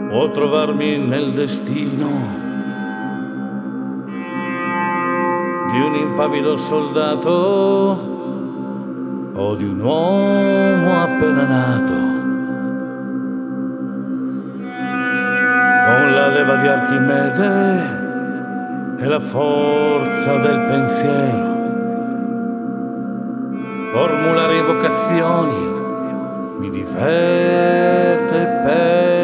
Può trovarmi nel destino di un impavido soldato o di un uomo appena nato, con la leva di Archimede e la forza del pensiero, formulare invocazioni mi diverte per